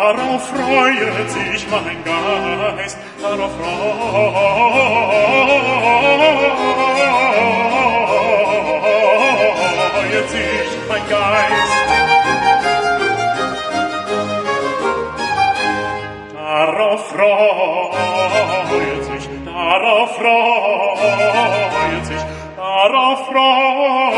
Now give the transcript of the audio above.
darauf freut sich mein Geist, darauf freut sich mein Geist. Darauf freut sich, darauf freut sich, darauf freut